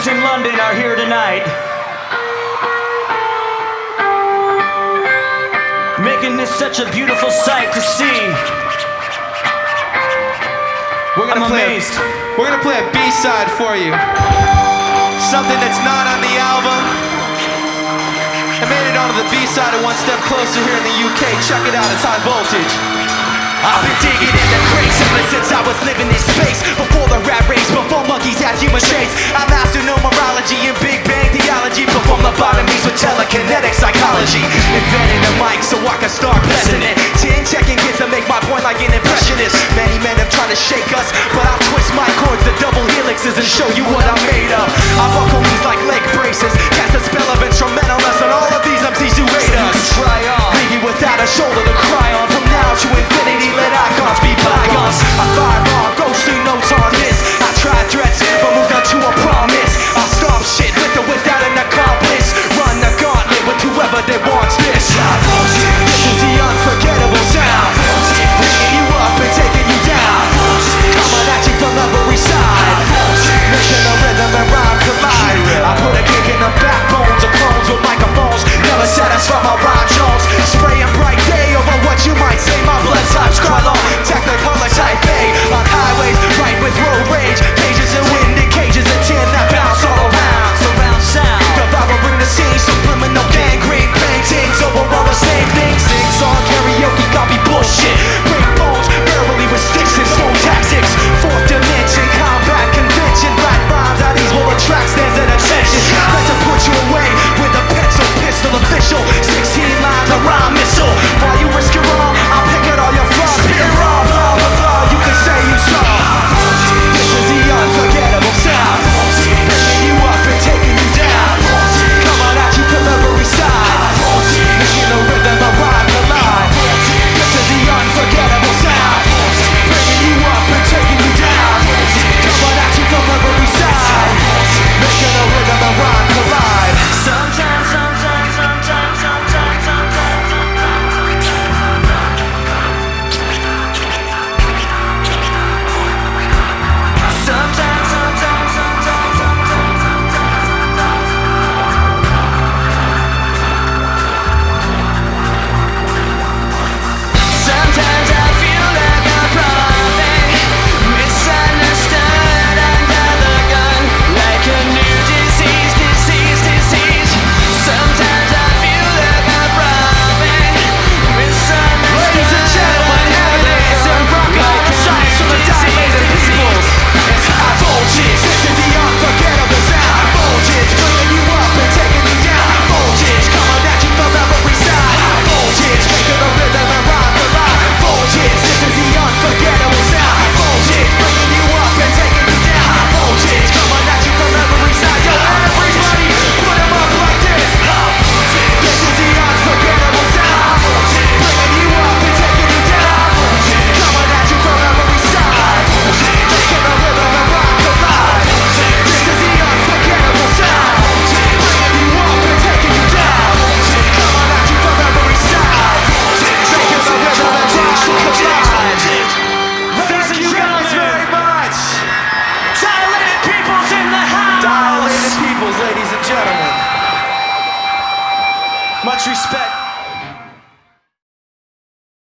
Rose in London are here tonight, making this such a beautiful sight to see. I'm amazed. We're gonna play a B-side for you. Something that's not on the album. I made it onto the B-side and One Step Closer here in the UK. Check it out, it's High Voltage. I've been digging in the crates ever since I was living in space. Before the rat race, before monkeys had human traits. I mastered numerology and Big Bang theology. Perform lobotomies with telekinetic psychology. Invented a mic so I can start blessing it. 10 checking kids to make my point like an impressionist. Many men have tried to shake us, but I'll twist my chords to double helixes and show you what I'm made of. I buckle these like leg braces, cast a spell of instrumentalness on all of these MCs who hate us.